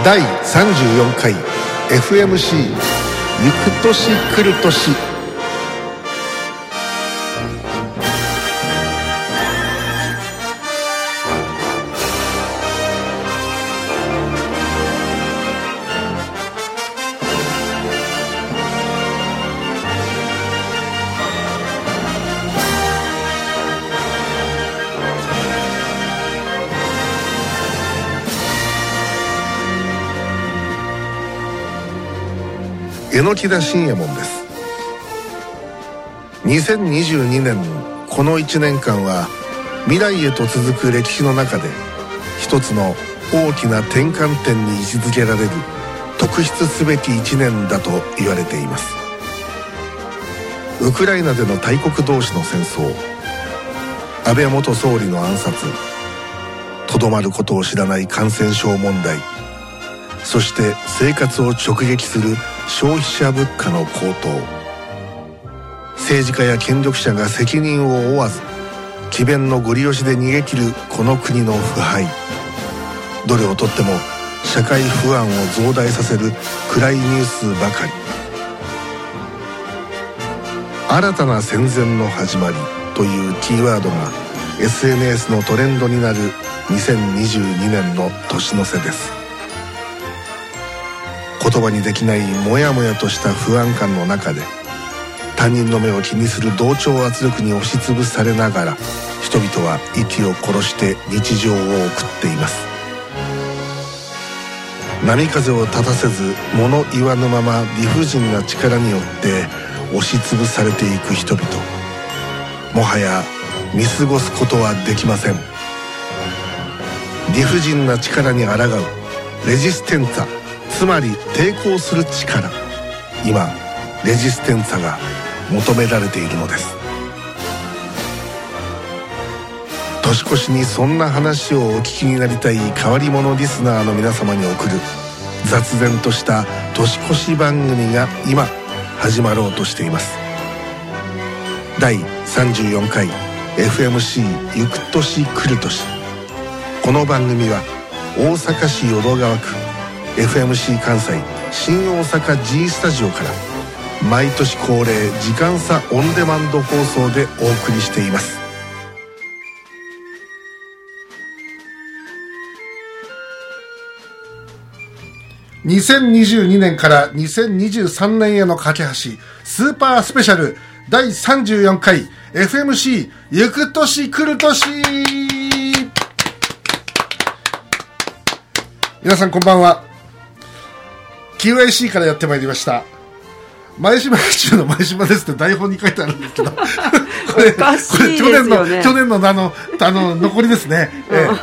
第34回 FMC ゆく年来る年。榎田信也門です。2022年この1年間は未来へと続く歴史の中で一つの大きな転換点に位置づけられる特筆すべき1年だと言われています。ウクライナでの大国同士の戦争、安倍元総理の暗殺、とどまることを知らない感染症問題、そして生活を直撃する消費者物価の高騰、政治家や権力者が責任を負わず詭弁のご利用しで逃げ切るこの国の腐敗、どれをとっても社会不安を増大させる暗いニュースばかり。新たな戦前の始まりというキーワードが SNS のトレンドになる2022年の年の瀬です。言葉にできないモヤモヤとした不安感の中で他人の目を気にする同調圧力に押しつぶされながら人々は息を殺して日常を送っています。波風を立たせず物言わぬまま理不尽な力によって押しつぶされていく人々、もはや見過ごすことはできません。理不尽な力に抗うレジステンツァ、つまり抵抗する力、今レジステンツァが求められているのです。年越しにそんな話をお聞きになりたい変わり者リスナーの皆様に送る雑然とした年越し番組が今始まろうとしています。第34回 FMC ゆく年来る年。この番組は大阪市淀川区FMC 関西新大阪 G スタジオから毎年恒例時間差オンデマンド放送でお送りしています。2022年から2023年への架け橋スーパースペシャル第34回 FMC ゆく年来る年。皆さんこんばんは。QIC からやってまいりました前島中の前島ですって台本に書いてあるんですけどこれおかしいですよね。 去年の残りですね。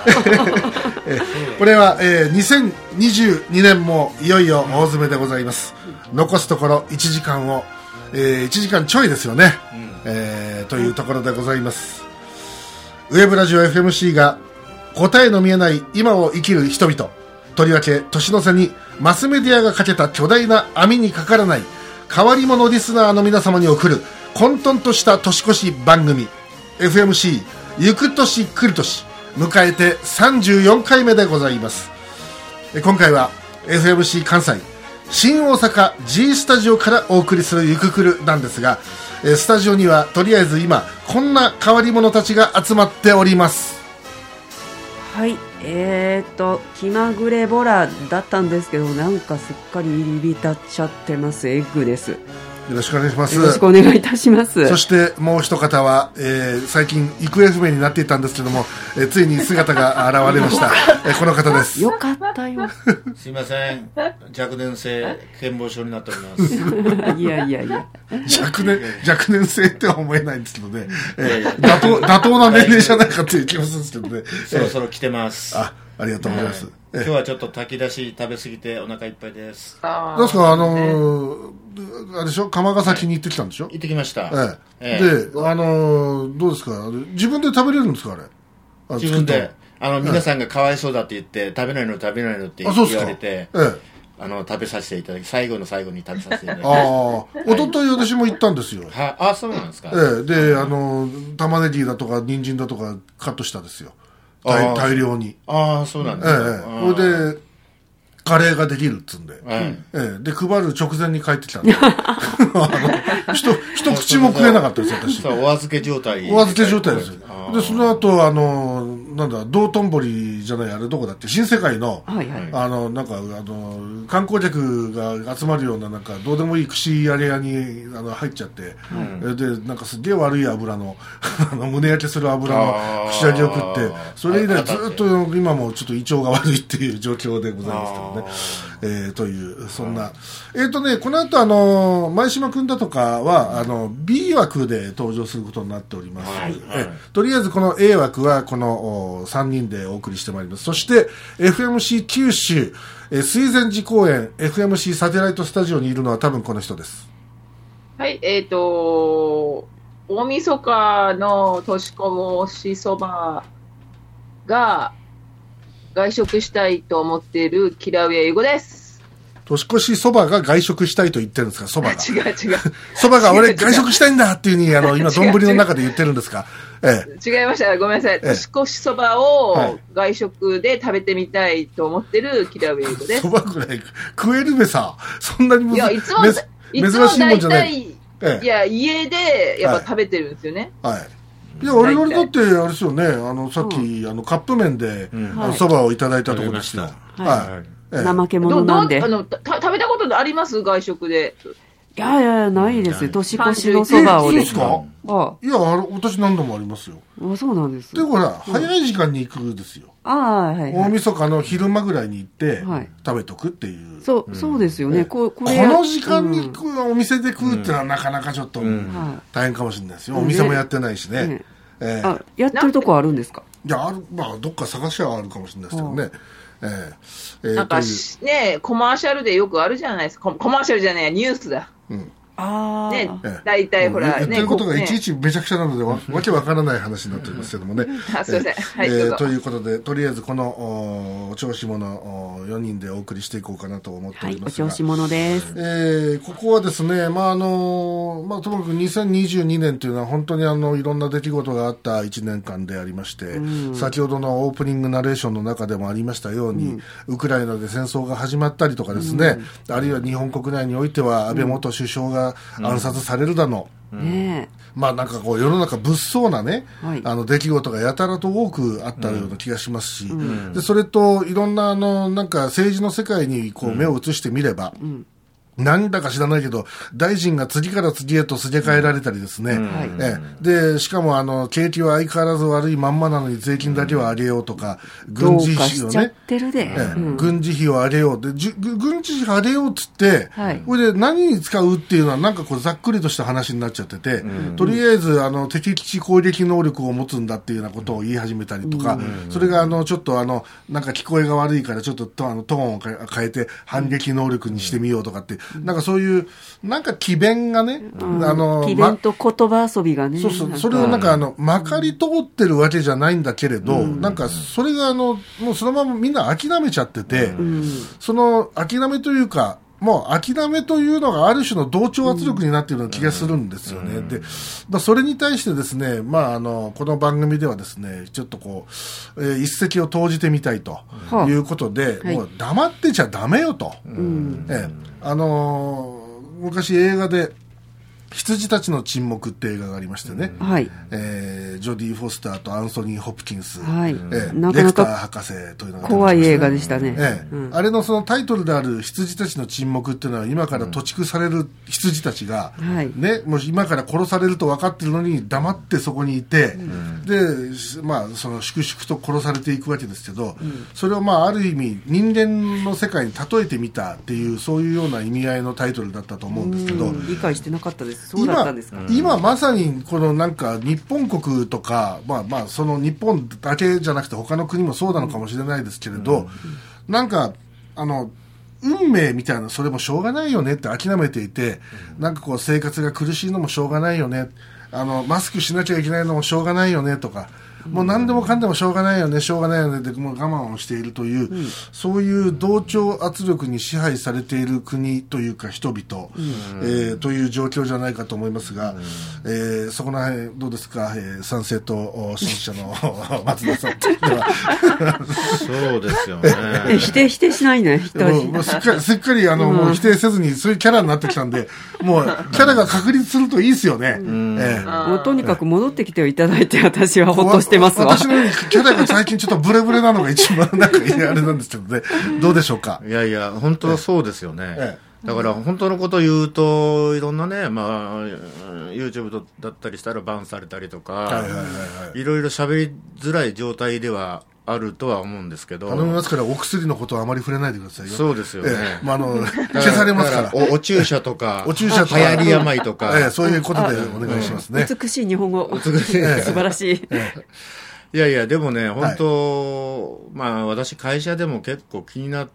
これは、2022年もいよいよ大詰めでございます。残すところ1時間を、1時間ちょいですよね、というところでございます。ウェブラジオ FMC が答えの見えない今を生きる人々、とりわけ年の瀬にマスメディアがかけた巨大な網にかからない変わり者リスナーの皆様に送る混沌とした年越し番組 FMC ゆく年来る年、迎えて34回目でございます。今回は FMC 関西新大阪 G スタジオからお送りするゆくくるなんですが、スタジオにはとりあえず今こんな変わり者たちが集まっております。 はい、気まぐれボラだったんですけど、なんかすっかり入り浸っちゃってます。エッグです。 よろしくお願いします。 よろしくお願いいたします。 そしてもう一方は、最近行方不明になっていたんですけども、ついに姿が現れました。この方です。 よかったよ。 すいません、若年性健忘症になっております。 いやいやいや、 若年性っては思えないんですけどね、妥当な年齢じゃないかっていう気がするんですけどね。 そろそろ来てます。 ありがとうございます。 今日はちょっと炊き出し食べ過ぎてお腹いっぱいです。 どうですか、あれでしょ、釜ヶ崎に行ってきたんでしょ。 行ってきました。 で、どうですか、自分で食べれるんですか、あれ。 自分で、皆さんがかわいそうだって言って、食べないのって言われて、食べさせていただき、最後の最後に食べさせていただきました。 おととい私も行ったんですよ。 そうなんですか。 で、玉ねぎだとか人参だとかカットしたですよ。大量に。 そうなんですか。 それでカレーができるっつんで、で配る直前に帰ってきたんで一口も食えなかったです私。 お預け状態ですよ。でその後なんだ道頓堀じゃないあれどこだって新世界の、なんか観光客が集まるようななんかどうでもいい串やり屋に入っちゃって、でなんかすげえ悪い油の胸焼けする油の串揚げを食って、それ以来ずっと今もちょっと胃腸が悪いっていう状況でございますけどね。というそんなこの後前島君だとかはB 枠で登場することになっております。とりあえずこの A 枠はこの3人でお送りしてまいります。そして FMC 九州水前寺公園 FMC サテライトスタジオにいるのは多分この人です。 はい、大晦日の年越しそばが外食したいと思っているキラウエイゴです。 年越しそばが外食したいと言ってるんですか、そばが。 違う。 そばが俺外食したいんだっていう風に今丼の中で言ってるんですか。 違いました。ごめんなさい。年越しそばを外食で食べてみたいと思ってるキラウエイゴです。 そばぐらい食えるべさ。そんなにいや、いつも大体、いや、家でやっぱ食べてるんですよね。 いや、我々だってあれですよね、さっき、カップ麺でそばをいただいたところですよ。 怠け者なんで。 食べたことあります？外食で。 いや、ないですよ。年越しのそばをです。そうですか？いや、私何度もありますよ。 そうなんです。 で、ほら、早い時間に行くですよ。大晦日の昼間ぐらいに行って、食べとくっていう。 そうですよね。この時間にお店で食うってのはなかなかちょっと大変かもしれないですよ。お店もやってないしね。 やってるとこあるんですか？ いや、どっか探しはあるかもしれないですけどね。 なんかね、コマーシャルでよくあるじゃないですか。コマーシャルじゃない、ニュースだ。ね、大体ほらね。 言ってることがいちいちめちゃくちゃなのでわけわからない話になっておりますけどもね。 すいません。はい、 ということで、とりあえずこのお調子者4人でお送りしていこうかなと思っておりますが。 お調子者です。 ここはですね、ともかく2022年というのは本当にいろんな出来事があった1年間でありまして、先ほどのオープニングナレーションの中でもありましたように、ウクライナで戦争が始まったりとかですね、あるいは日本国内においては安倍元首相が暗殺されるだの、なんかこう世の中物騒なね、出来事がやたらと多くあったような気がしますし、でそれといろんななんか政治の世界にこう目を移してみれば、なんだか知らないけど大臣が次から次へとすげ替えられたりですね、でしかも景気は相変わらず悪いまんまなのに税金だけは上げようとか、軍事費をね、軍事費を上げようで軍事費上げようっつって、これで何に使うっていうのはなんかこうざっくりとした話になっちゃってて、とりあえず敵基地攻撃能力を持つんだっていうようなことを言い始めたりとか、それがちょっとなんか聞こえが悪いからちょっとトーンを変えて反撃能力にしてみようとかって、なんかそういうなんか詭弁がね、 詭弁と言葉遊びがね、 それをなんかまかり通ってるわけじゃないんだけれど、なんかそれがもうそのままみんな諦めちゃってて、その諦めというかもう諦めというのがある種の同調圧力になっているような気がするんですよね。で、それに対してですね、この番組ではですね、ちょっとこう、一石を投じてみたいということで、もう黙ってちゃダメよと。昔映画で羊たちの沈黙って映画がありましてね、ジョディ・フォスターとアンソニー・ホプキンス、レクター博士というのが、 怖い映画でしたね。 あれのそのタイトルである羊たちの沈黙っていうのは、今から屠畜される羊たちが、もう今から殺されると分かってるのに黙ってそこにいて、でその粛々と殺されていくわけですけど、それをある意味人間の世界に例えてみたっていう、そういうような意味合いのタイトルだったと思うんですけど、 理解してなかったです。そうだったんですか。 今まさにこのなんか日本国とか、その日本だけじゃなくて他の国もそうなのかもしれないですけれど、なんか運命みたいな、それもしょうがないよねって諦めていて、なんかこう生活が苦しいのもしょうがないよね、マスクしなきゃいけないのもしょうがないよねとか、 もう何でもかんでもしょうがないよねしょうがないよねでもう我慢をしているという、そういう同調圧力に支配されている国というか人々、という状況じゃないかと思いますが、そこら辺どうですか、参政党支持者の松田さんとしてはそうですよね否定しないねもうすっかりもう否定せずにそういうキャラになってきたんでもうキャラが確立するといいですよね。 もうとにかく戻ってきていただいて私はほっとしてますわ。 私のようにキャラが最近ちょっとブレブレなのが一番なんかあれなんですけどねどうでしょうか。 いやいや本当そうですよね、だから本当のことを言うといろんなね、YouTube だったりしたらバンされたりとか、いろいろ喋りづらい状態ではあるとは思うんですけど、 頼みますからお薬のことはあまり触れないでくださいよ。 そうですよね、 消されますからお注射とか流行り病とか、 そういうことでお願いしますね。 美しい日本語美しい素晴らしい、 いやいやでもね本当、私会社でも結構気になって、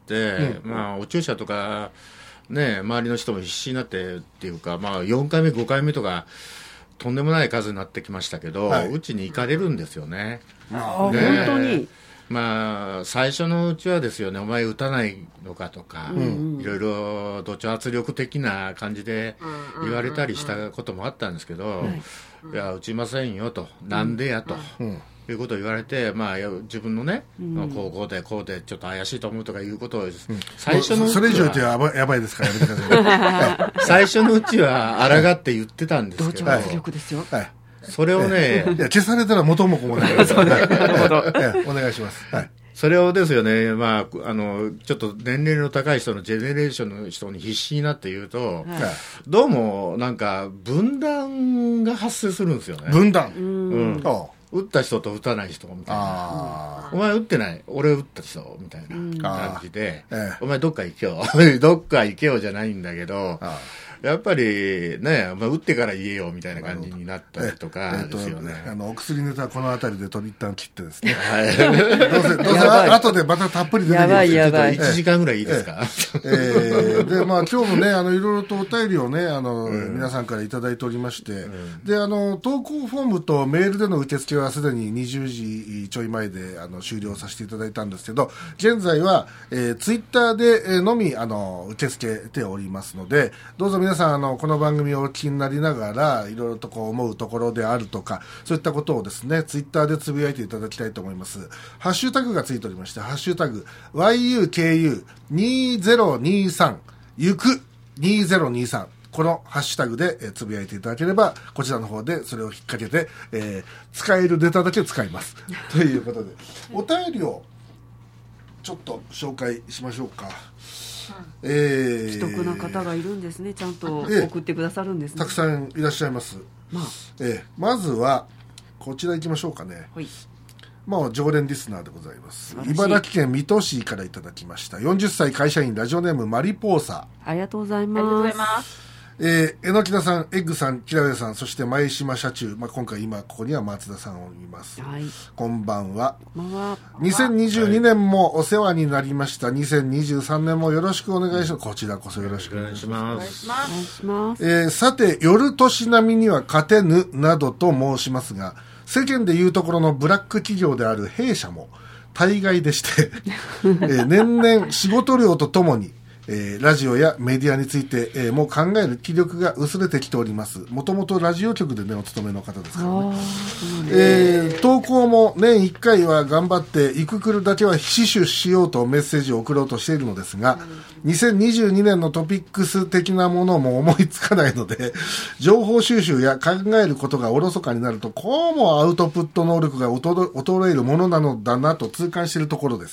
お注射とかね周りの人も必死になってっていうか、4回目5回目とかとんでもない数になってきましたけど、うちに行かれるんですよね。 本当に最初のうちはですよね、お前打たないのかとか、いろいろ同調圧力的な感じで言われたりしたこともあったんですけど、いや打ちませんよと、なんでやと、いうことを言われて、自分のね、こうでちょっと怪しいと思うとかいうことを、最初のうちはそれ以上言ってやばいですからやめてください最初のうちは抗って言ってたんですけど、 同調圧力ですよ、 それをね、 消されたら元も子もないそうね、なるほど、 お願いします。 それをですよね、ちょっと年齢の高い人のジェネレーションの人に必死になって言うと、どうもなんか分断が発生するんですよね。 分断、 打った人と打たない人みたいな、お前打ってない、俺打った人みたいな感じで、お前どっか行けよどっか行けよじゃないんだけど、やっぱりね、打ってから言えよみたいな感じになったりとかですよね。 お薬ネタはこの辺りで一旦切ってですね、 どうせ後でまたたっぷり出てきます。 やばい 1時間ぐらいいいですか。 で今日もねいろいろとお便りをね皆さんからいただいておりまして、で投稿フォームとメールでの受付はすでに20時ちょい前で終了させていただいたんですけど、現在は、ツイッターでのみ受け付けておりますので、どうぞ皆さんこの番組をお聞きになりながらいろいろと思うところであるとか、そういったことをですねツイッターでつぶやいていただきたいと思います。ハッシュタグがついておりまして、ハッシュタグ YUKU2023 ゆく2023、このハッシュタグでつぶやいていただければこちらの方でそれを引っ掛けて、使えるネタだけ使いますということで、お便りをちょっと紹介しましょうか。 既得な方がいるんですね。ちゃんと送ってくださるんですね。 たくさんいらっしゃいます。まずはこちら行きましょうかね。常連リスナーでございます。茨城県水戸市からいただきました。40歳会社員、ラジオネームマリポーサ。 ありがとうございます。 榎田さん、エッグさん、キラウエさん、そして前島社中、今回ここには松田さんをいます、こんばんは。2022年もお世話になりました。2023年もよろしくお願いします。こちらこそよろしくお願いします。さて、夜年並みには勝てぬなどと申しますが、世間でいうところのブラック企業である弊社も大概でして年々仕事量とともにラジオやメディアについて、もう考える気力が薄れてきております。もともとラジオ局でねお勤めの方ですからね。投稿も年1回は頑張ってイククルだけは死守しようとメッセージを送ろうとしているのですが、2022年のトピックス的なものも思いつかないので、情報収集や考えることがおろそかになると、こうもアウトプット能力が衰えるものなのだなと痛感しているところです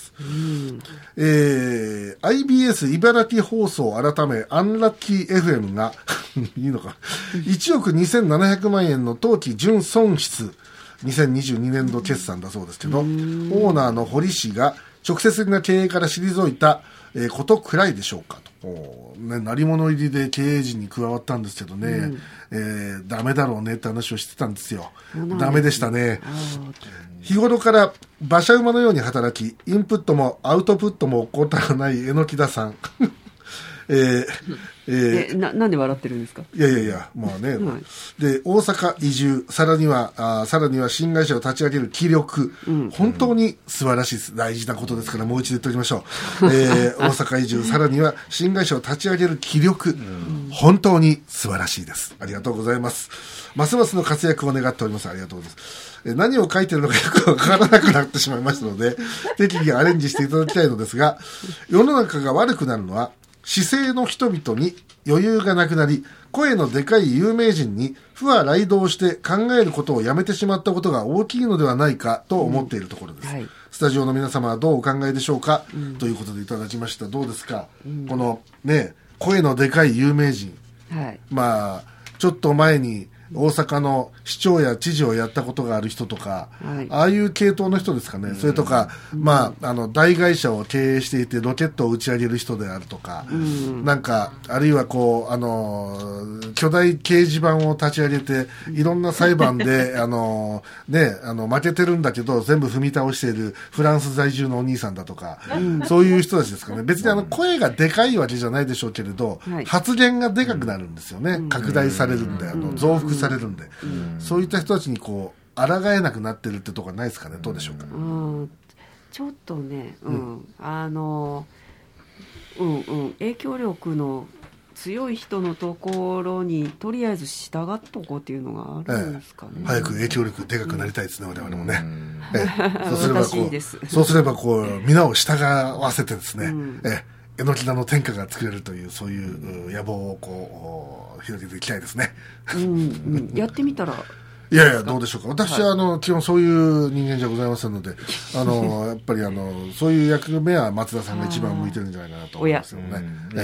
。IBS 茨城放送改めアンラッキー FM がいいのか1億2700万円の当期純損失、2022年度決算だそうですけど、オーナーの堀氏が直接的な経営から退いたことくらいでしょうかと、鳴り物入りで経営陣に加わったんですけどね、ダメだろうねって話をしてたんですよ。ダメでしたね。日頃から馬車馬のように働き、インプットもアウトプットも怠らない榎田さんなんで笑ってるんですか？ いや、まあね。はい、で、大阪移住、さらには新会社を立ち上げる気力、本当に素晴らしいです。大事なことですから、もう一度言っておきましょう。大阪移住、さらには新会社を立ち上げる気力、本当に素晴らしいです。ありがとうございます。ますますの活躍を願っております。ありがとうございます。何を書いてるのかよくわからなくなってしまいましたので、適宜アレンジしていただきたいのですが、世の中が悪くなるのは、姿勢の人々に余裕がなくなり、声のでかい有名人に不和雷動して考えることをやめてしまったことが大きいのではないかと思っているところです。はい、スタジオの皆様はどうお考えでしょうか、ということでいただきました。どうですか、このね、声のでかい有名人。はい、まあ、ちょっと前に、大阪の市長や知事をやったことがある人とか、はい、ああいう系統の人ですかね、それとか、まあ、大会社を経営していてロケットを打ち上げる人であるとか、なんかあるいはこう巨大掲示板を立ち上げていろんな裁判で負けてるんだけど全部踏み倒しているフランス在住のお兄さんだとか、そういう人たちですかね。別に声がでかいわけじゃないでしょうけれど、はい、発言がでかくなるんですよね。拡大されるんで、増幅されるんで、そういった人たちにこう抗えなくなってるってところはないですかね。どうでしょうか。 ちょっとね、影響力の強い人のところにとりあえず従っとこうっていうのがあるんですかね。 早く影響力でかくなりたいですね、我々もね。 そうすればこう皆を従わせてですね、えのきだの天下が作れるというそういう野望をこう広げていきたいですね。 やってみたらいやどうでしょうか。私は基本そういう人間じゃございませんので、やっぱりそういう役目は松田さんが一番向いてるんじゃないかなと思いますよね。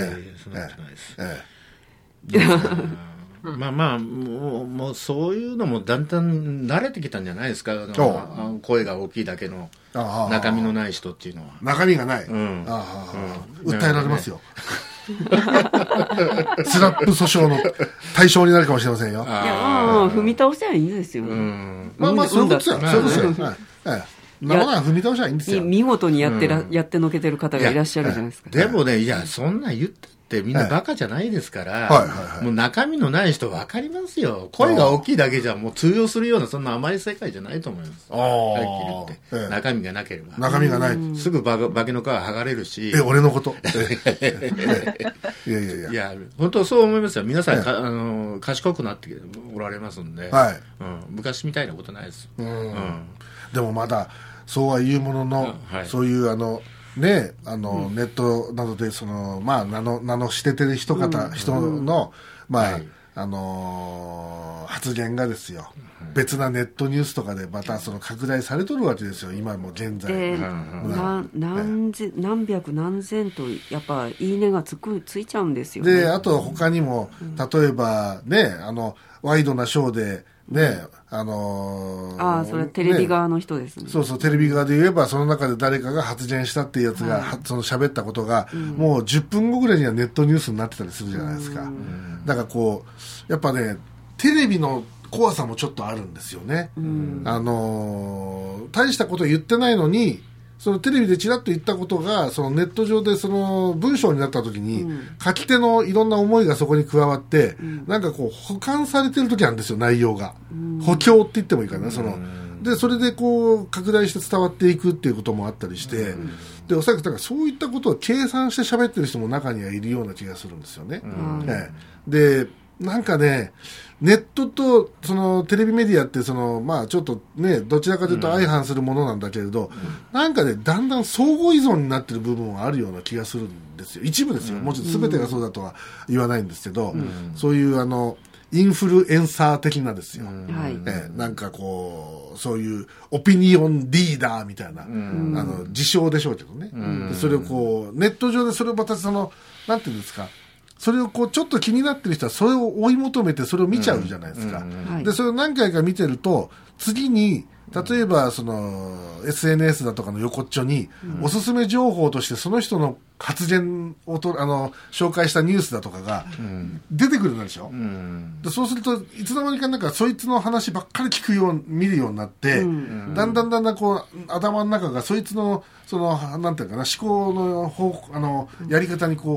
まあもうそういうのもだんだん慣れてきたんじゃないですか。声が大きいだけの中身のない人っていうのは。 中身がない。訴えられますよ。スラップ訴訟の対象になるかもしれませんよ。 いや踏み倒せばいいんですよ。 まあそういうことですよ。そういうことですよ。踏み倒しゃいいんですよ。 見事にやってのけてる方がいらっしゃるじゃないですか。 でもね、いやそんな言ったってみんなバカじゃないですから、もう中身のない人分かりますよ。声が大きいだけじゃもう通用するようなそんな甘い世界じゃないと思います。はっきり言って、中身がなければ。 中身がない。 すぐ化けの皮剥がれるし。 俺のこと。 いや本当そう思いますよ。皆さん賢くなっておられますんで、昔みたいなことないです。 でもまだそうは言うものの、そういうネットなどで名の知れてる人の、発言がですよ、別なネットニュースとかでまた拡大されとるわけですよ。今も現在何百何千とやっぱいいねがついちゃうんですよね。 であと他にも、例えばねワイドなショーでね、 それテレビ側の人ですね。 そうテレビ側で言えばその中で誰かが発言したっていうやつが、喋ったことが、もう10分後ぐらいにはネットニュースになってたりするじゃないですか。だからこうやっぱね、テレビの怖さもちょっとあるんですよね。大したこと言ってないのにテレビでちらっと言ったことがネット上で文章になった時に、書き手のいろんな思いがそこに加わって、なんかこう保管されてる時あるんですよ、内容が。補強って言ってもいいかな。でそれでこう拡大して伝わっていくっていうこともあったりして、でおそらくだからそういったことを計算して喋ってる人も中にはいるような気がするんですよね。でなんかね、ネットとテレビメディアってちょっとね、どちらかというと相反するものなんだけれど、なんかね、だんだん相互依存になってる部分はあるような気がするんですよ。一部ですよ。もちろん全てがそうだとは言わないんですけど、そういうインフルエンサー的なですよ。なんかこう、そういうオピニオンリーダーみたいな、自称でしょうけどね。それをこう、ネット上でそれをまたなんていうんですか、それをこうちょっと気になってる人はそれを追い求めてそれを見ちゃうじゃないですか。でそれを何回か見てると、次に例えばSNS だとかの横っちょにおすすめ情報としてその人の発言を紹介したニュースだとかが出てくるんでしょ。でそうするといつの間にかなんかそいつの話ばっかり見るようになって、だんだんこう頭の中がそいつのなんていうかな、思考のやり方にこう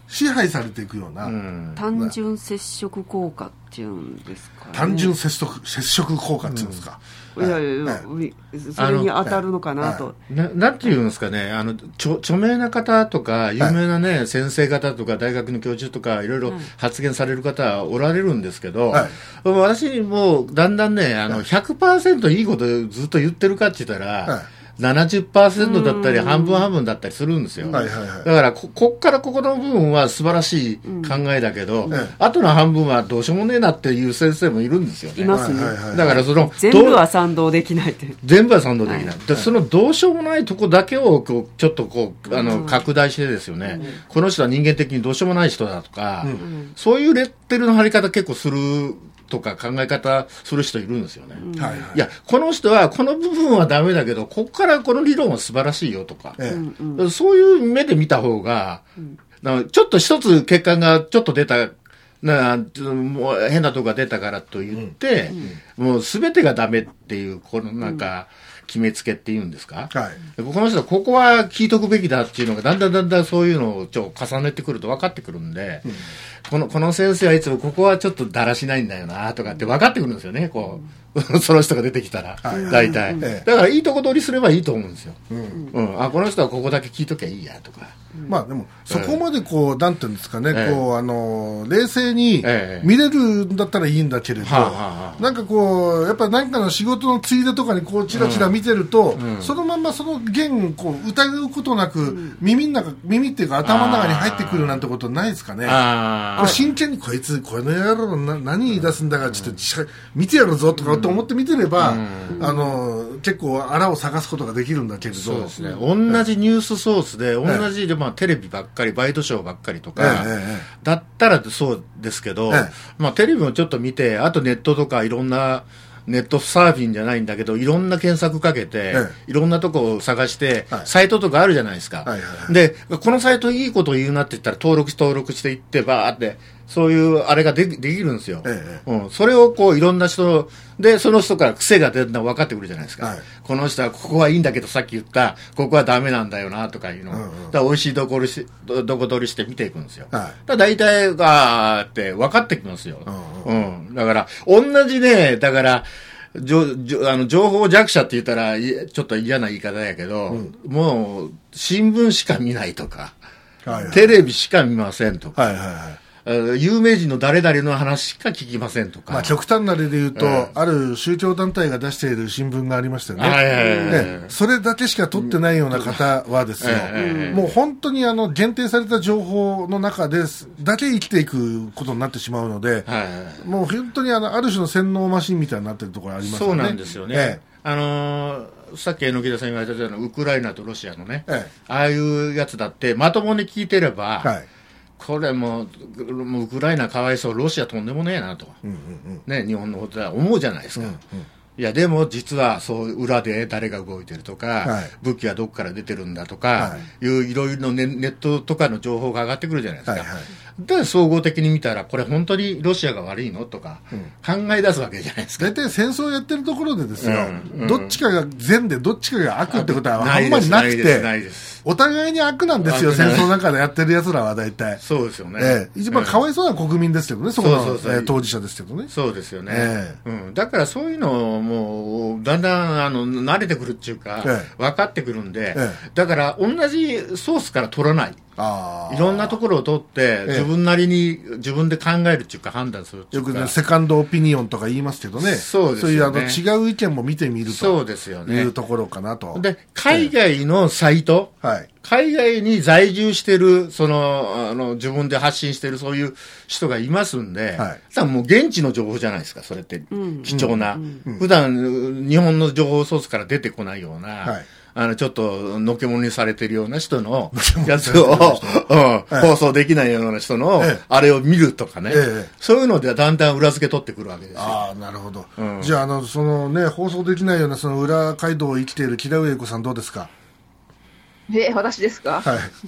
支配されていくような、 単純接触効果っていうんですかね。 単純接触効果っていうんですか。 いやいや、それに当たるのかなと。 なんていうんですかね、著名な方とか、有名なね、先生方とか、大学の教授とか、いろいろ発言される方おられるんですけど、私もだんだんね、100% いいことずっと言ってるかって言ったら、70% だったり半分半分だったりするんですよ。だからこっからここの部分は素晴らしい考えだけど、あとの半分はどうしようもねえなっていう先生もいるんですよね。 いますね。 だから全部は賛同できないって。 全部は賛同できない。でそのどうしようもないとこだけをちょっと拡大してですよね、この人は人間的にどうしようもない人だとか、そういうレッテルの貼り方結構するとか考え方する人いるんですよね。いや、この人はこの部分はダメだけど、ここからこの理論は素晴らしいよとか、そういう目で見た方が、ちょっと一つ結果がちょっと出た、もう変なとこが出たからと言って、もう全てがダメっていう、このなんか、決めつけっていうんですか、この人はここは聞いとくべきだっていうのがだんだんそういうのを重ねてくると分かってくるんで、この先生はいつもここはちょっとだらしないんだよなとかって分かってくるんですよね、こうその人が出てきたら、大体、だからいいとこ取りすればいいと思うんですよ。この人はここだけ聞いときゃいいやとか。 まあでもそこまでこうなんていうんですかね、こう冷静に見れるんだったらいいんだけれど、なんかこうやっぱ何かの仕事のついでとかにこうチラチラ見てると、そのまんまその言こう疑うことなく、耳っていうか頭の中に入ってくるなんてことないですかね。真剣にこいつこの野郎何言い出すんだからちょっと見てやるぞとかと思って見てれば、結構あらを探すことができるんだけれど、 そうですね、同じニュースソースで同じでテレビばっかりバイトショーばっかりとか、だったらそうですけど、テレビもちょっと見て、あとネットとかいろんなネットサーフィンじゃないんだけど、いろんな検索かけて、いろんなとこを探して、サイトとかあるじゃないですか。で、このサイトいいこと言うなって言ったら登録していってバーってそういうあれができるんですよ。それをこういろんな人で、その人から癖が出るの分かってくるじゃないですか。この人はここはいいんだけど、さっき言ったここはダメなんだよなとかいうの、だから美味しいどこ取りして見ていくんですよ。だから大体がって分かってきますよ。だから同じね、だから情報弱者って言ったらちょっと嫌な言い方やけど、もう新聞しか見ないとか、テレビしか見ませんとか、有名人の誰々の話しか聞きませんとか、 極端な例で言うと、ある宗教団体が出している新聞がありましたよね。それだけしか取ってないような方はですよ、もう本当に限定された情報の中でだけ生きていくことになってしまうので、もう本当にある種の洗脳マシンみたいになっているところありますよね。 そうなんですよね。さっき榎田さん言われたようなウクライナとロシアのね、ああいうやつだってまともに聞いてれば、これもうウクライナかわいそう、ロシアとんでもねえなと、日本のことは思うじゃないですか。いやでも実はそう裏で誰が動いてるとか、武器はどこから出てるんだとか、いろいろネットとかの情報が上がってくるじゃないですか。で総合的に見たらこれ本当にロシアが悪いのとか考え出すわけじゃないですか。 大体戦争やってるところでですよ、どっちかが善でどっちかが悪ってことはあんまりなくて、お互いに悪なんですよ、戦争なんかでやってる奴らは大体。 そうですよね。 一番かわいそうな国民ですけどね、そこの当事者ですけどね。 そうですよね。だからそういうのをもうだんだん慣れてくるっていうか、分かってくるんで、だから同じソースから取らない。いろんなところを取って自分なりに自分で考えるっていうか判断するっていうか、 よくねセカンドオピニオンとか言いますけどね、 そうですよね、 そういう違う意見も見てみるとそうですよね、 いうところかなと。 で海外のサイト、海外に在住してる自分で発信してるそういう人がいますんで、もう現地の情報じゃないですか、それって貴重な、普段日本の情報ソースから出てこないような、ちょっとのけものにされてるような人のやつを、放送できないような人の、あれを見るとかね、そういうのでだんだん裏付け取ってくるわけですよ。 なるほど。じゃあ、そのね、放送できないようなその裏街道を生きている木田上子さんどうですか？ 私ですか？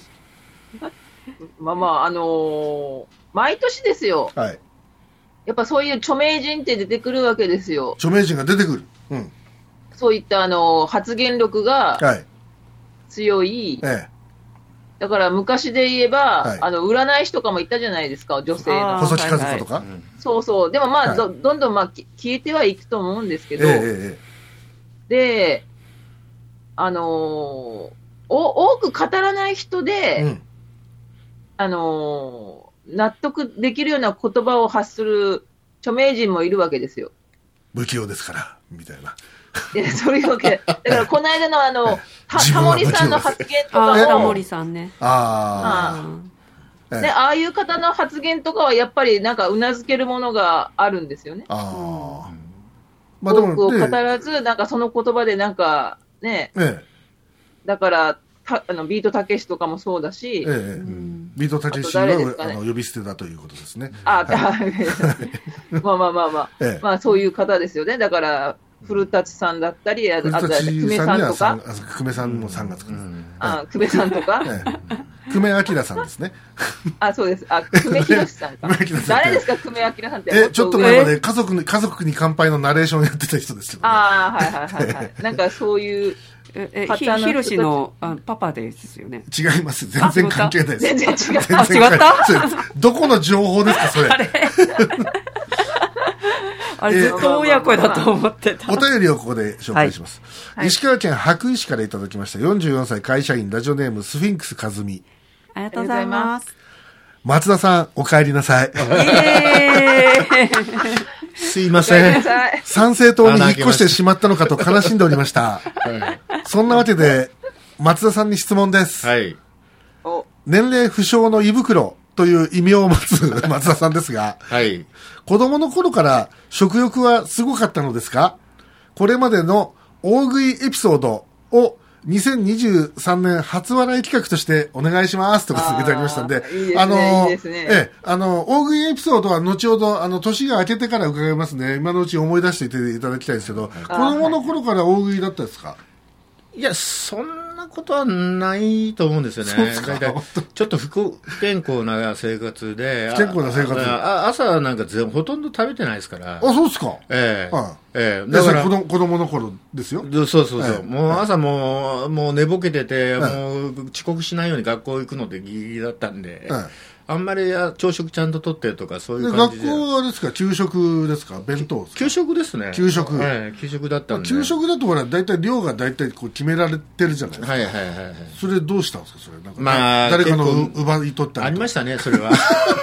毎年ですよ。やっぱそういう著名人って出てくるわけですよ。 著名人が出てくる。 そういった発言力が強い、 だから昔で言えば、 はい占い師とかもいたじゃないですか、女性の。 細木和子とか、 そうそう。でもまあ、 はいどんどんまあ消えてはいくと思うんですけど、で、多く語らない人で、納得できるような言葉を発する著名人もいるわけですよ。 不器用ですからみたいな。 そういうわけ。だからこの間のタモリさんの発言とかも、 タモリさんね。 ね、ああいう方の発言とかはやっぱりなんか頷けるものがあるんですよね。 まあでも多くを語らず、なんかその言葉でなんかね、だからビートたけしとかもそうだし、 ビートたけしは呼び捨てだということですね。 まあそういう方ですよね。だから古舘さんだったり、あと久米さんとか、 久米さんも3月から、 久米さんとか、 久米明さんですね。 そうです。久米宏さんか。誰ですか、久米明さんって。 ちょっと前まで家族に乾杯のナレーションやってた人ですよね。 なんかそういう。 ヒロシのパパですよね。 違います。全然関係ないです。 全然違う。 違った？ どこの情報ですか、それ。 あれずっと親子だと思ってた。 お便りをここで紹介します。石川県羽咋市からいただきました。44歳会社員、ラジオネームスフィンクス和美。 ありがとうございます。 松田さん、お帰りなさい。 すいません。 参政党に引っ越してしまったのかと悲しんでおりました。そんなわけで、松田さんに質問です。年齢不詳の胃袋という異名を持つ松田さんですが、子供の頃から食欲はすごかったのですか？これまでの大食いエピソードを2023年初笑い企画としてお願いしますとかいただきましたんで、大食いエピソードは後ほど年が明けてから伺いますね。今のうち思い出していていただきたいんですけど、子供の頃から大食いだったですか？ いや、そんなことはないと思うんですよね。ちょっと不健康な生活で。 不健康な生活。 朝なんかほとんど食べてないですから。 そうですか。だから子供の頃ですよ。 そう。もう朝もう寝ぼけてて、もう遅刻しないように学校行くのでギリギリだったんで。あんまり朝食ちゃんととってとかそういう感じで。 学校はですか、給食ですか、弁当ですか？ 給食ですね。 給食。 給食だったんで。 給食だとほら、大体量が大体こう決められてるじゃないですか。それどうしたんですか、それ。なんか誰かの奪い取ったり。 ありましたね、それは。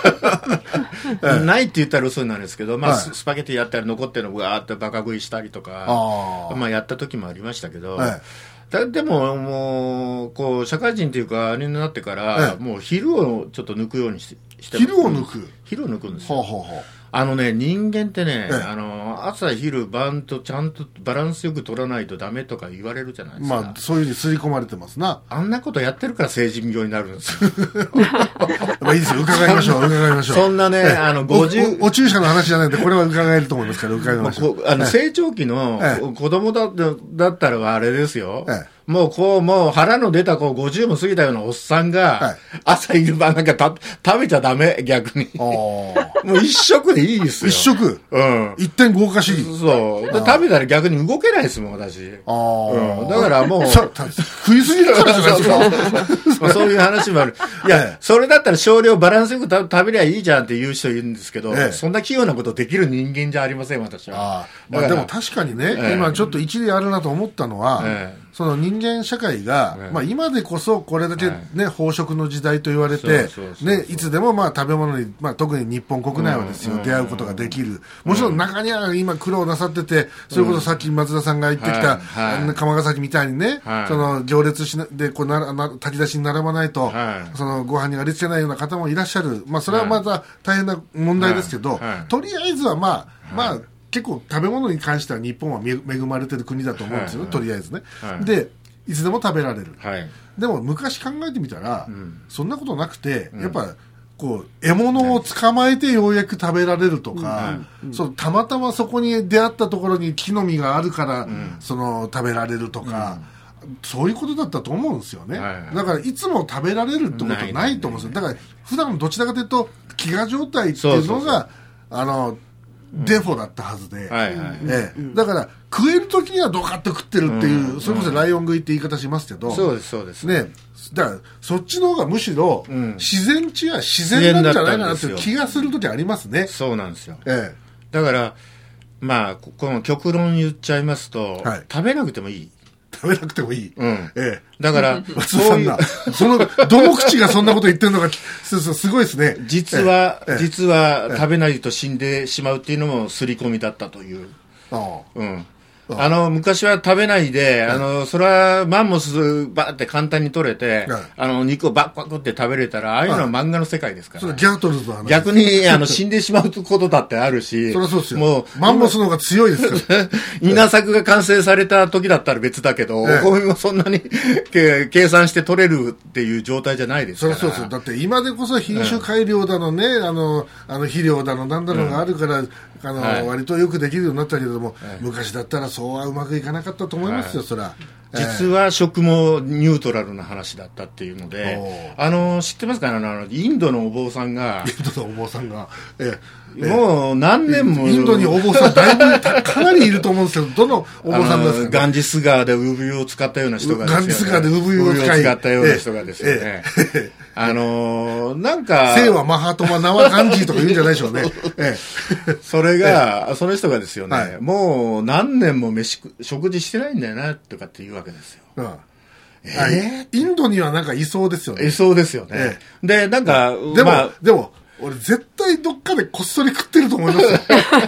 ないって言ったら嘘なんですけど、スパゲティやったり残ってるのをガーッとバカ食いしたりとか、やった時もありましたけど、でも、もう、こう、社会人というか、あれになってから、もう昼をちょっと抜くようにして昼を抜く？ 昼を抜くんですよ。人間ってね、朝昼晩とちゃんとバランスよく取らないとダメとか言われるじゃないですか。 そういうふうに刷り込まれてますな。 あんなことやってるから成人病になるんですよ。 いいですよ、伺いましょう。 そんなね、 お注射の話じゃないんで、これは伺えると思いますから、伺いましょう。 成長期の子供だったらあれですよ。もう腹の出た50も過ぎたようなおっさんが、朝昼晩なんか食べちゃダメ、逆に。もう一食でいいですよ。 一食？一点豪華主義。 そう。食べたら逆に動けないですもん、私。だからもう。 食いすぎるからじゃないですか。そういう話もある。いや、それだったら少量バランスよく食べりゃいいじゃんって言う人いるんですけど、そんな器用なことできる人間じゃありません、私は。 でも確かにね、今ちょっと一理あるなと思ったのは、その人間社会が、今でこそこれだけね、飽食の時代と言われて、ね、いつでも食べ物に、特に日本国内はですよ、出会うことができる。もちろん中には今苦労なさってて、それこそさっき松田さんが言ってきた、釜ヶ崎みたいにね、その行列で炊き出しに並ばないと、そのご飯にありつけないような方もいらっしゃる。それはまた大変な問題ですけど、とりあえずは結構食べ物に関しては日本は恵まれてる国だと思うんですよね、とりあえずね。で、いつでも食べられる。でも昔考えてみたら、そんなことなくて、やっぱ獲物を捕まえてようやく食べられるとか、たまたまそこに出会ったところに木の実があるから、食べられるとか、そういうことだったと思うんですよね。だからいつも食べられるってことはないと思うんですよ。だから普段どちらかというと飢餓状態っていうのがデフォだったはずで、 はいはい。 だから食える時にはドカッと食ってるっていう、それこそライオン食いって言い方しますけど、 そうですそうですね。だからそっちの方がむしろ自然地は自然なんじゃないかなっていう気がする時ありますね。 そうなんですよ。だからまあこの極論言っちゃいますと、食べなくてもいい。 食べなくてもいい。 だから松田さんがそのどの口がそんなこと言ってるのかすごいですね。 実は食べないと死んでしまうっていうのも刷り込みだったという。昔は食べないで、それはマンモスバーって簡単に取れて、肉をバッバッって食べれたら、ああいうのは漫画の世界ですから。 それギャートルズの話。 逆に、死んでしまうことだってあるし。 そりゃそうですよ。もう、マンモスの方が強いですから。 稲作が完成された時だったら別だけど、お米もそんなに計算して取れるっていう状態じゃないですから。 そうですよ。だって今でこそ品種改良だのね、肥料だのなんだのがあるから、割とよくできるようになったけれども、昔だったらそうはうまくいかなかったと思いますよ、そら。 実は食もニュートラルな話だったっていうので、知ってますかね、インドのお坊さんが、もう何年も、 インドにお坊さんだいぶかなりいると思うんですけど、どのお坊さんですか？ ガンジス川で産湯を使ったような人がですよね。 ガンジス川で産湯を使ったような人がですよね。なんか、 聖はマハトマナワガンジーとか言うんじゃないでしょうね。 それが、その人がですよね、もう何年も食事してないんだよな、とかって言うわけですよ。 インドにはなんかいそうですよね。 いそうですよね。で、なんか、 でも、俺絶対どっかでこっそり食ってると思いますよ。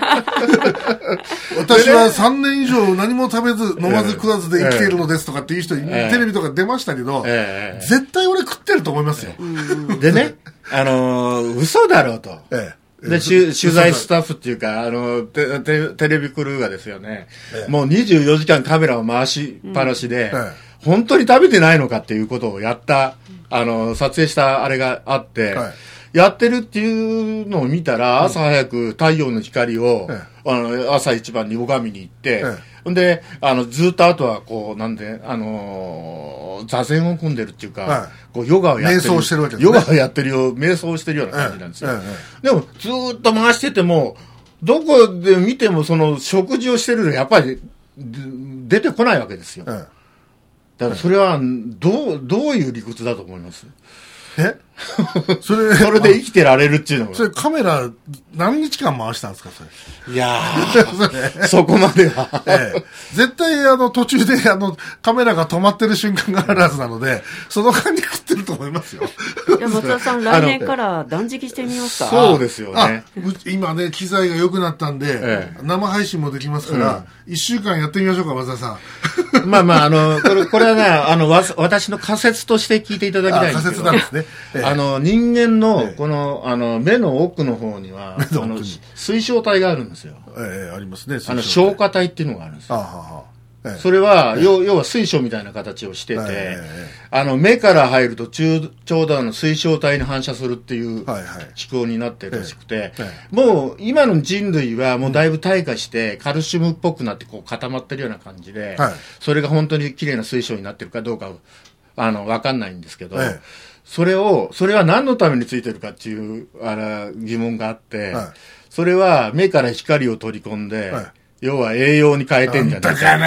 私は3年以上何も食べず飲まず食わずで生きているのですとかっていう人、テレビとか出ましたけど、絶対俺食ってると思いますよ。 でね、嘘だろうと。で、取材スタッフっていうか、テレビクルーがですよね、もう24時間カメラを回しっぱなしで、本当に食べてないのかっていうことをやった、撮影したあれがあって、やってるっていうのを見たら、朝早く太陽の光を、朝一番に拝みに行って、で、ずっとあとは、こう、なんで、座禅を組んでるっていうか、こう、ヨガをやってる。 瞑想してるわけですね。 ヨガをやってるよ、瞑想してるような感じなんですよ。でも、ずーっと回してても、どこで見ても、その、食事をしてるのやっぱり、出てこないわけですよ。だから、それは、どういう理屈だと思います？それで生きてられるっていうのが。 それカメラ何日間回したんですか、それ。 いやー、そこまでは。 絶対途中でカメラが止まってる瞬間があるはずなので、その間に食ってると思いますよ。 いや、松田さん、来年から断食してみますか？ そうですよね。 今ね、機材が良くなったんで、生配信もできますから、1週間やってみましょうか、松田さん。 まあこれはね、私の仮説として聞いていただきたいんですけど。 仮説なんですね。 人間の、この、目の奥の方には、水晶体があるんですよ。 ありますね。 消化体っていうのがあるんですよ。それは、要は水晶みたいな形をしてて、目から入るとちょうど水晶体に反射するっていう機構になってるらしくて、もう今の人類はもうだいぶ退化してカルシウムっぽくなってこう固まってるような感じで、それが本当に綺麗な水晶になってるかどうかわかんないんですけど、それは何のためについてるかっていう疑問があって、それは目から光を取り込んで、要は栄養に変えてんじゃないか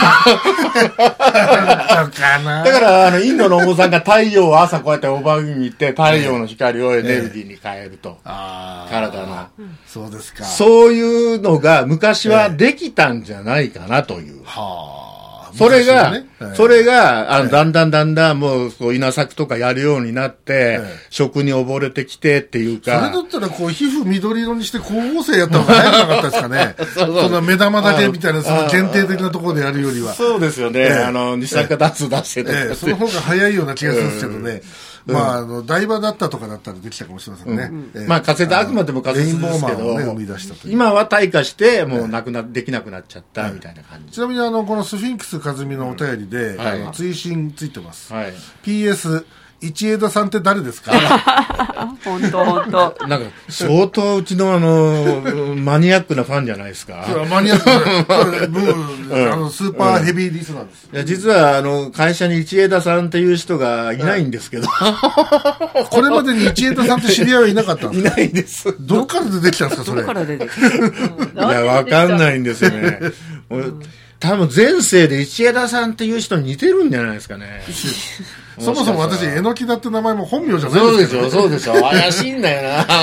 な。だからインドのお坊さんが太陽を朝こうやって拝みに行って太陽の光をエネルギーに変えると、体の。 そうですか。 そういうのが昔はできたんじゃないかなという。それが、だんだんもう、稲作とかやるようになって、食に溺れてきてっていうか。 それだったら、こう、皮膚緑色にして光合成やった方が早くなかったですかね。そんな目玉だけみたいな、その限定的なところでやるよりは。 そうですよね。二酸化炭素出してて。 その方が早いような気がするんですけどね。台場だったとかだったらできたかもしれませんね。 仮説、あくまでも仮説ですけど、今は退化して、もうできなくなっちゃったみたいな感じ。 ちなみにこのスフィンクス和美のお便りで、追伸ついてます。PS、 一枝さんって誰ですか？ 本当なんか、相当うちのマニアックなファンじゃないですか。 マニアックな、スーパーヘビーリスナーです。 いや、実は、会社に一枝さんっていう人がいないんですけど。 これまでに一枝さんって知り合いはいなかったんですか？ いないです。 どっから出てきたんですか、それ。 どっから出てきた？ いや、わかんないんですよね。多分前世で一枝さんっていう人に似てるんじゃないですかね。 そもそも私、えのきだって名前も本名じゃないそうでですけど、 しょ、そうでしょ。怪しいんだよな。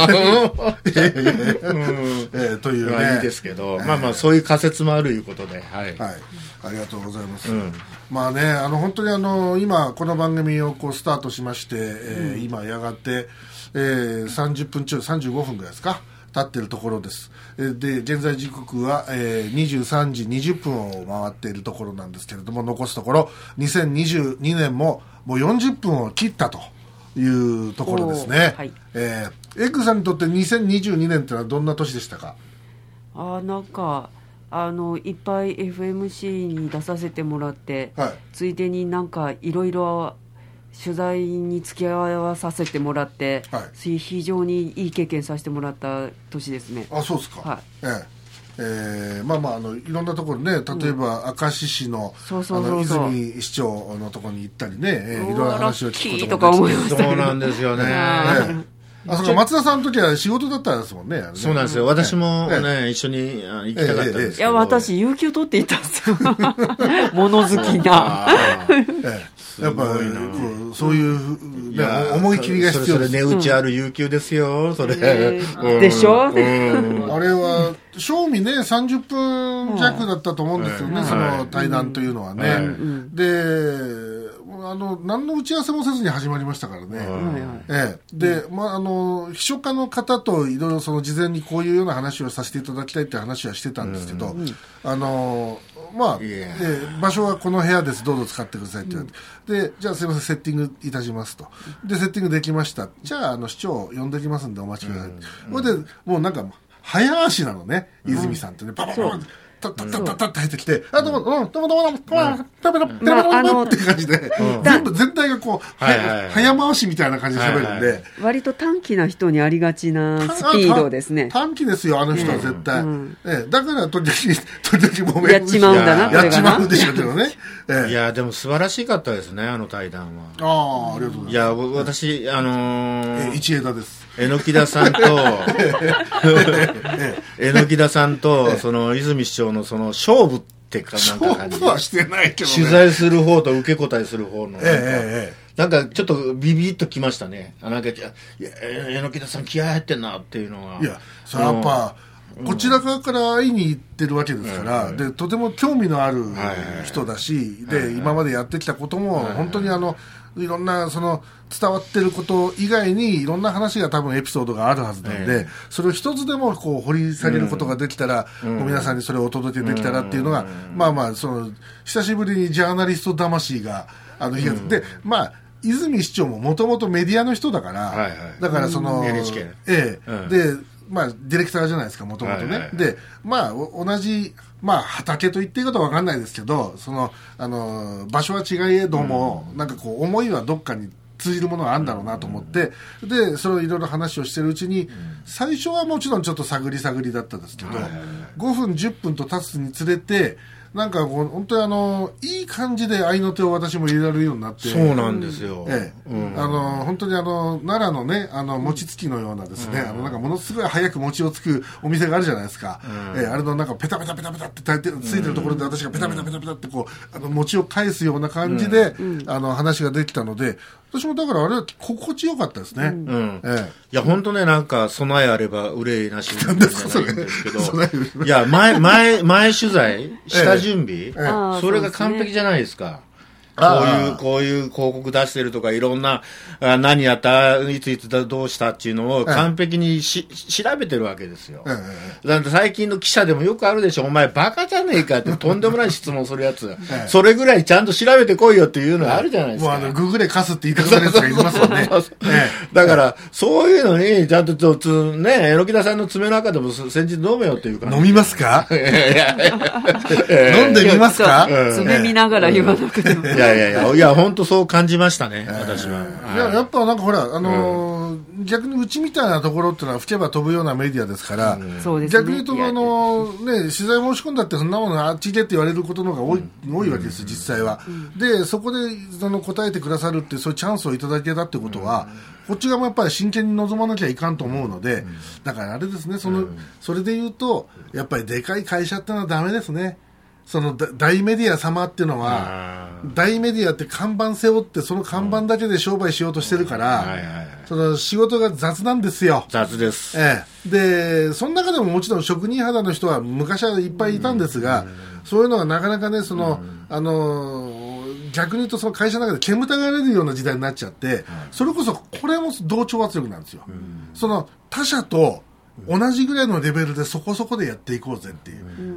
というね。 いいですけど、まあまあ、そういう仮説もあるいうことで、はい。 はい。ありがとうございます。まあね、本当に今、この番組をこうスタートしまして、今、やがて、30分中、35分ぐらいですか。経っているところです。で、現在時刻は、23時20分を回っているところなんですけれども、残すところ、2022年ももう40分を切ったというところですね。 はい、 エッグさんにとって2022年ってのはどんな年でしたか？ なんか、いっぱい FMC に出させてもらって、 はい、 ついでになんかいろいろ取材に付き合わさせてもらって、はい、非常にいい経験させてもらった年ですね。 あ、そうですか。 はい。 まあまあいろんなところね、例えば明石市の、泉市長のところに行ったりね、いろんな話を聞くことができて、 そうなんですよね。 そう松田さんの時は仕事だったんですもんね。 そうなんですよ。私もね、一緒に行きたかったんですけど。 いや、私有給取って行ったんですよ。物好きな。 やっぱそういう思い切りが必要です。 それ値打ちある有給ですよ。それでしょ。 あれは賞味ね30分弱だったと思うんですよね。その対談というのはね。で。何の打ち合わせもせずに始まりましたからね。で、秘書課の方といろいろその事前にこういうような話をさせていただきたいって話はしてたんですけど、場所はこの部屋です、どうぞ使ってくださいって言われて、で、じゃあすいません、セッティングいたしますと。で、セッティングできました。じゃあ、市長呼んできますんでお待ちください。これで、もうなんか、早足なのね、泉さんってね、パパパパタッタッタッタッタッって入ってきて、どうも、どうも、どうも、どうも、ペロペロ、ペロペロって感じで、全部、全体がこう、早回しみたいな感じで喋るんで。 割と短気な人にありがちなスピードですね。 短気ですよ、あの人は絶対。だから、時々もめやっちまうんだな、 やっちまうんでしょうけどね。 いや、でも素晴らしかったですね、あの対談は。ありがとうございます。 いや、私、 一枝です。 榎田さんと、榎田さんと、その、泉市長のその、勝負ってかなんか感じ。 勝負はしてないけどね。 取材する方と受け答えする方の。なんか、ちょっとビビッときましたね。なんか、榎田さん気合入ってんなっていうのは。 いや、それはやっぱ、こちら側から会いに行ってるわけですから、で、とても興味のある人だし、で、今までやってきたことも、本当にいろんな、伝わってること以外にいろんな話が多分エピソードがあるはずなんで、それを一つでもこう掘り下げることができたら、皆さんにそれをお届けできたらっていうのが、久しぶりにジャーナリスト魂が、で、泉市長ももともとメディアの人だから、だから NHK。 で、ディレクターじゃないですか、もともとね。で、同じ、畑と言っていいことは分かんないですけど、場所は違いえども、なんかこう、思いはどっかに通じるものがあるんだろうなと思って、で、それをいろいろ話をしてるうちに、最初はもちろんちょっと探り探りだったんですけど、5分、10分と経つにつれて、なんか本当にいい感じで合いの手を私も入れられるようになって。 そうなんですよ。 本当に奈良のね、餅つきのようなですね、なんかものすごい早く餅をつくお店があるじゃないですか。あれのなんかペタペタペタペタってついてるところで私がペタペタペタペタってこう、餅を返すような感じで、話ができたので、私もだからあれは心地よかったですね。 いや、本当ね、なんか、備えあれば憂いなしなんじゃないんですけど、いや、前取材下準備、それが完璧じゃないですか。こういう広告出してるとか、いろんな、何やった、いつどうしたっていうのを完璧に調べてるわけですよ。だって最近の記者でもよくあるでしょ、お前バカじゃねえかってとんでもない質問するやつ。それぐらいちゃんと調べてこいよっていうのがあるじゃないですか。 もうググれカスって言い方のやつがいますよね。 だから、そういうのに、ちゃんとね、榎田さんの爪の中でも先日飲めよっていうか。 飲みますか？飲んでみますか？ 爪見ながら言わなくても。 いやいや本当そう感じましたね、私は。 やっぱなんかほら、逆にうちみたいなところってのは吹けば飛ぶようなメディアですから、逆に言うと取材申し込んだってそんなものあっちでって言われることの方が多いわけです、実際は。でそこで答えてくださるってそういうチャンスをいただけたってことは、こっち側もやっぱり真剣に臨まなきゃいかんと思うので、だからあれですね、それで言うとやっぱりでかい会社ってのはダメですね。その大メディア様っていうのは、大メディアって看板背負ってその看板だけで商売しようとしてるから、その仕事が雑なんですよ。 雑です。 でその中でももちろん職人肌の人は昔はいっぱいいたんですが、そういうのがなかなかね、逆に言うとその会社の中で煙たがれるような時代になっちゃって、それこそこれも同調圧力なんですよ。その他社と同じぐらいのレベルでそこそこでやっていこうぜっていう、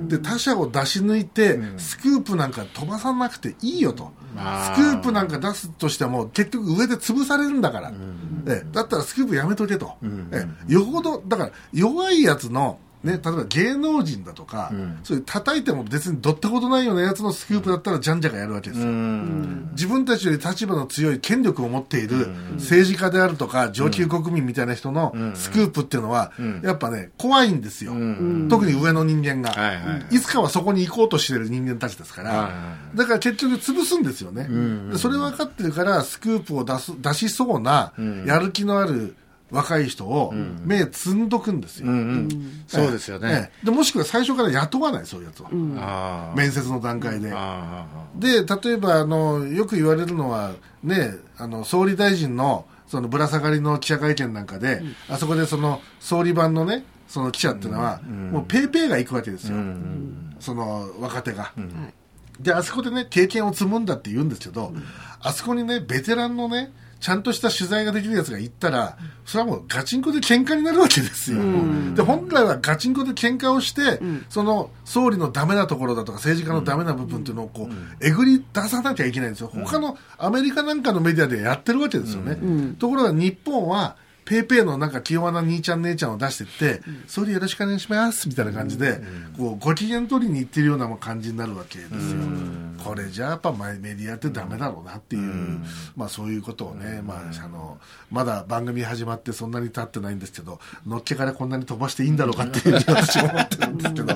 で他社を出し抜いて、スクープなんか飛ばさなくていいよと、スクープなんか出すとしても結局上で潰されるんだから、だったらスクープやめとけと、よほどだから弱いやつのね、例えば芸能人だとか、そういう叩いても別にどったことないようなやつのスクープだったらじゃんじゃかやるわけですよ。自分たちより立場の強い権力を持っている政治家であるとか上級国民みたいな人のスクープっていうのはやっぱね怖いんですよ。特に上の人間が、いつかはそこに行こうとしている人間たちですから、だから結局潰すんですよね。でそれ分かってるからスクープを出しそうなやる気のある若い人を目つんどくんですよ。 そうですよね。 でもしくは最初から雇わない、そういうやつを、面接の段階で。で例えばよく言われるのはね、総理大臣のそのぶら下がりの記者会見なんかで、あそこでその総理版のねその記者っていうのは、もうペーペーが行くわけですよ、その若手が。であそこでね経験を積むんだって言うんですけど、あそこにねベテランのねちゃんとした取材ができるやつが行ったら、それはもうガチンコで喧嘩になるわけですよ。で本来はガチンコで喧嘩をして、その総理のダメなところだとか政治家のダメな部分っていうのをこうえぐり出さなきゃいけないんですよ。他のアメリカなんかのメディアでやってるわけですよね。ところが日本はペーペーのなんか気弱な兄ちゃん姉ちゃんを出してって、総理よろしくお願いしますみたいな感じでこうご機嫌取りに行ってるような感じになるわけですよ。これじゃやっぱメディアってダメだろうなっていう、そういうことをね、まだ番組始まってそんなに経ってないんですけど、のっけからこんなに飛ばしていいんだろうかっていうふうに私も思ってるんですけど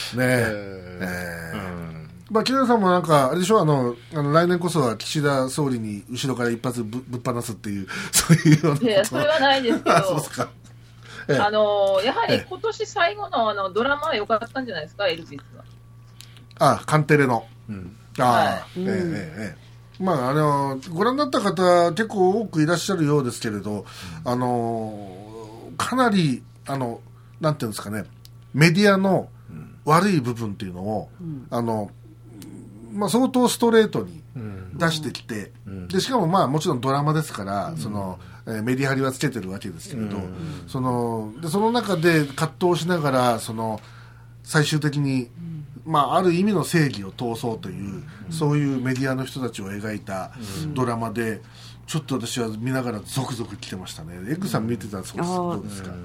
木村さんもなんかあれでしょ、来年こそは岸田総理に後ろから一発ぶっ放すっていうそういうような。 いやそれはないですけどそうですか。 やはり今年最後のドラマは良かったんじゃないですか、エルビスは。 カンテレの。ご覧になった方結構多くいらっしゃるようですけれど、かなりなんていうんですかね、メディアの悪い部分っていうのを、相当ストレートに出してきて、でしかももちろんドラマですから、そのメディア張りはつけてるわけですけれど、その中で葛藤しながら最終的に、ある意味の正義を通そうという、そういうメディアの人たちを描いたドラマで、ちょっと私は見ながらゾクゾク来てましたね。エッグさん見てたらどうですか？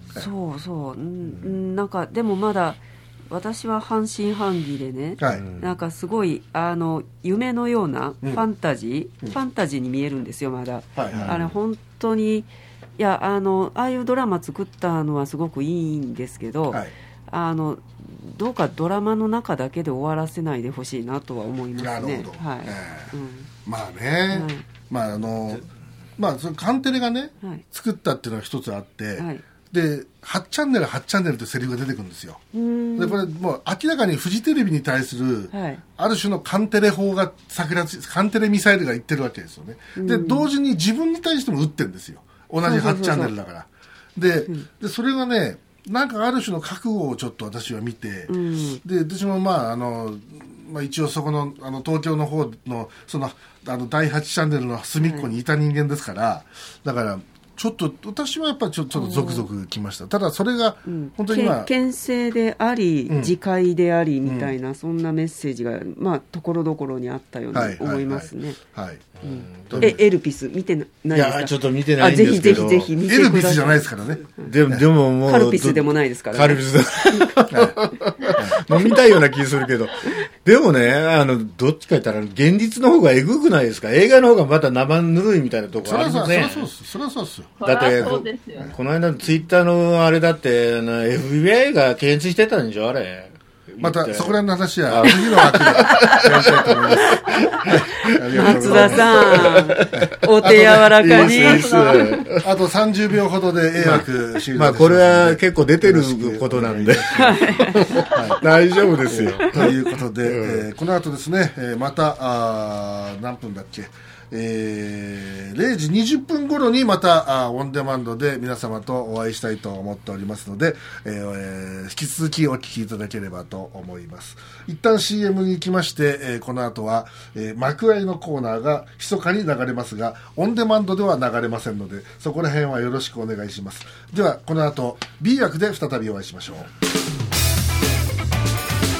なんかでもまだ私は半信半疑でね、なんかすごい夢のようなファンタジーに見えるんですよ、まだ。本当にいやああいうドラマ作ったのはすごくいいんですけど、どうかドラマの中だけで終わらせないでほしいなとは思いますね。 なるほど。そのカンテレがね、作ったっていうのが一つあって、で8チャンネル8チャンネルってセリフが出てくるんですよ。でこれもう明らかにフジテレビに対する、ある種のカンテレ砲がカンテレミサイルが言ってるわけですよね。で同時に自分に対しても撃ってるんですよ、同じ8チャンネルだから。でそれがね、なんかある種の覚悟をちょっと私は見て、で私も一応そこの東京の方の第8チャンネルの隅っこにいた人間ですから、だからちょっと私はやっぱりちょっとゾクゾクきました。ただそれが本当に牽制であり、自戒でありみたいな、そんなメッセージがところどころにあったように思いますね。エルピス見てないですか？いやちょっと見てないんですけど、 ぜひ見てください。 エルピスじゃないですからね。 でももうカルピスでもないですからね。 カルピス飲みたいような気するけど、でもね、どっちか言ったら現実の方がえぐくないですか。映画の方がまた生ぬるいみたいなところありますね。 それはそうですよ。 だってこの間のツイッターのあれだって、FBI が検出してたんでしょ、あれ。 またそこらの話は次の枠でやりたいと思います。 松田さん、お手柔らかに。 あと30秒ほどで A 枠終了。 まあこれは結構出てることなんで大丈夫ですよ。 ということで、この後ですね、また何分だっけ、0時20分頃にまたオンデマンドで皆様とお会いしたいと思っておりますので、引き続きお聞きいただければと思います。一旦 CM に行きまして、この後は、幕合のコーナーが密かに流れますが、オンデマンドでは流れませんので、そこら辺はよろしくお願いします。ではこの後 B 枠で再びお会いしましょう。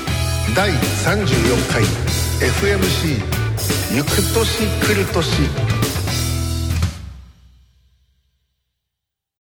第34回 FMC 行く年来る年